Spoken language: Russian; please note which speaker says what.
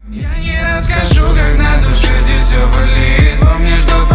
Speaker 1: Я не расскажу, как на душе здесь все болит. Помнишь, что